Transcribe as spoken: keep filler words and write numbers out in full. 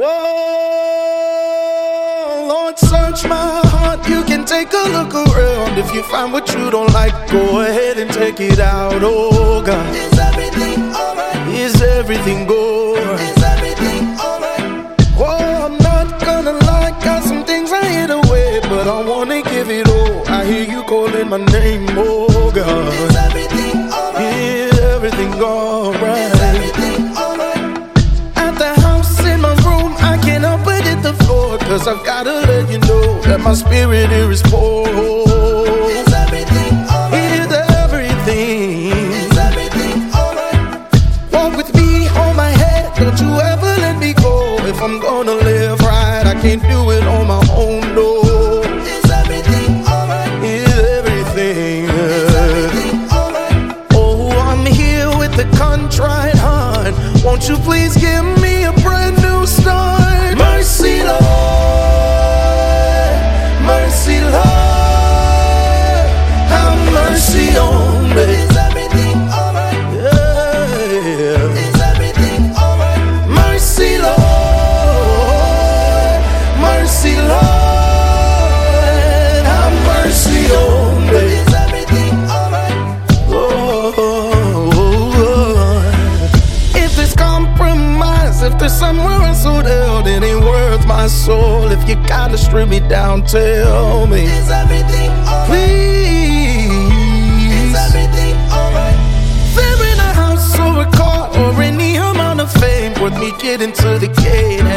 Whoa, Lord, search my heart. You can take a look around. If you find what you don't like, go ahead and take it out. Oh God, Is everything alright? is everything good? Is everything alright? Oh, I'm not gonna lie, got some things I hid away, but I wanna give it all. I hear you calling my name. Oh God, Is everything alright? is everything alright? Is everything alright? At the house, in my room, I can't help but hit the floor, cause I've gotta let you know that my spirit here is poor. Is everything alright? Is everything. Is everything alright? Walk with me, hold my head, don't you ever let me go. If I'm gonna live right, I can't do it on my own, no. Is everything alright? Is everything. Is everything alright? Oh, I'm here with the contrite heart. Won't you please give me a brand new start? Mercy, Lord. Mercy, Lord. Have mercy on me. Is everything alright? Yeah. Is everything alright? Mercy, Lord. Mercy, Lord. Have mercy on me. Is everything alright? Oh, if there's compromise, if there's somewhere else so held, it ain't worth my soul. If you gotta strip me down, tell me, Is everything alright? please. Is everything alright? They're in a house or a car or any amount of fame, worth me getting to the gate